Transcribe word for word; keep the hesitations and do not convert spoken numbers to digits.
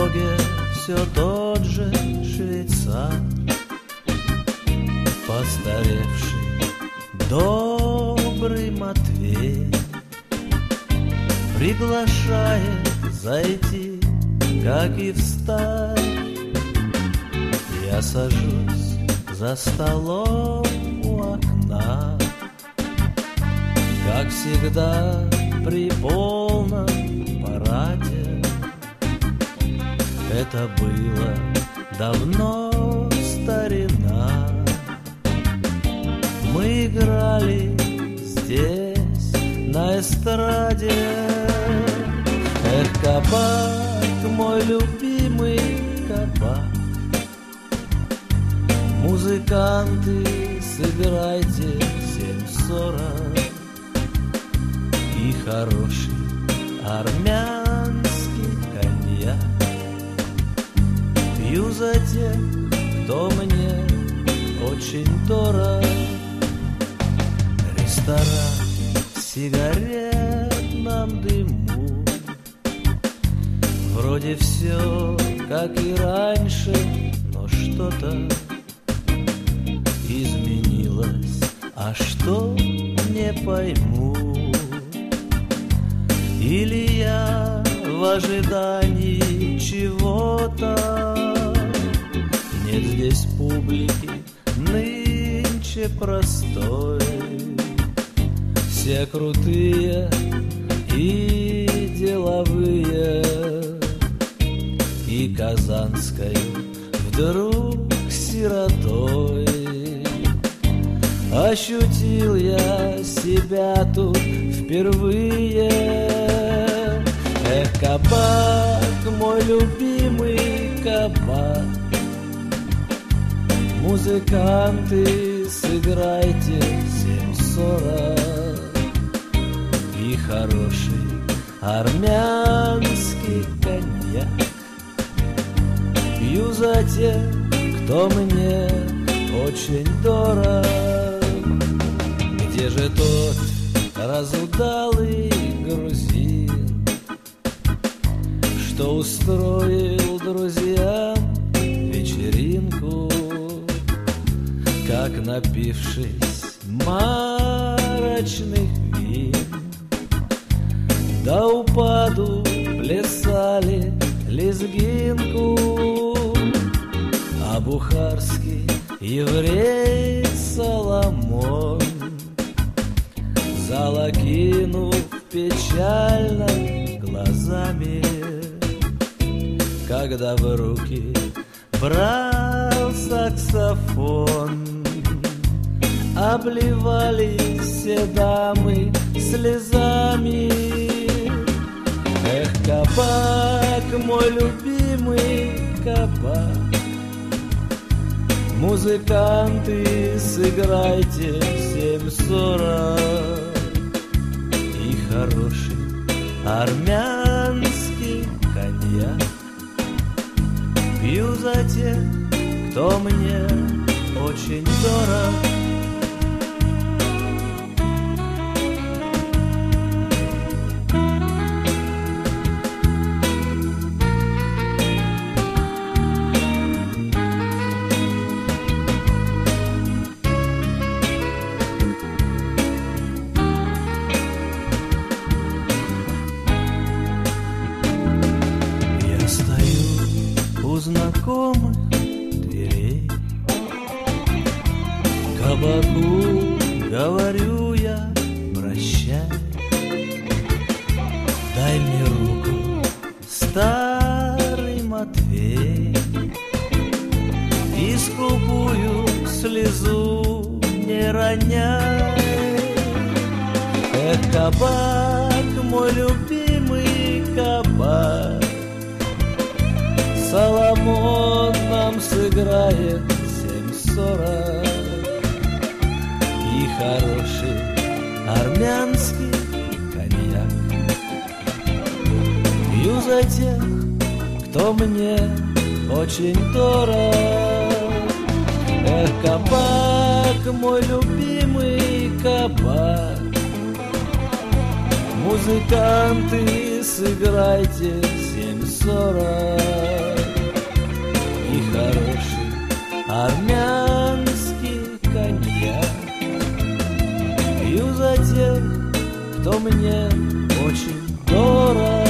дороге все тот же швейцар, постаревший добрый Матвей, приглашает зайти, как и встать. Я сажусь за столом у окна, как всегда при полном параде. Это было давно, старина. Мы играли здесь, на эстраде. Эх, кабак, мой любимый кабак, музыканты, сыграйте семь сорок. И хороший армянский коньяк пью за тех, кто мне очень дорог. Ресторан в сигаретном дыму, вроде все как и раньше, но что-то изменилось, а что не пойму. Или я в ожидании чего-то. Нет здесь публики нынче простой, все крутые и деловые. И Казанской вдруг сиротой ощутил я себя тут впервые. Эх, кабак, мой любимый кабак, музыканты, сыграйте семь сорок. И хороший армянский коньяк пью за тех, кто мне очень дорог. Где же тот разудалый грузин, что устроил друзьям вечеринку, как, напившись марочных вин, до упаду плясали лезгинку, а бухарский еврей Соломон, залокинув печально глазами, когда в руки брал саксофон, обливались все дамы слезами. Эх, кабак, мой любимый кабак, музыканты, сыграйте семь сорок. И хороший армянский коньяк пью за тех, кто мне очень дорог. Знакомых дверей кабаку говорю я прощай. Дай мне руку, старый Матвей, и скупую слезу не роняй. Эх, кабак, мой любимый кабак, Соломон нам сыграет семь сорок. И хороший армянский коньяк пью за тех, кто мне очень дорог. Эх, кабак, мой любимый кабак, Музыканты, сыграйте семь сорок и хороший армянский коньяк. Пью за тех, кто мне очень дорог.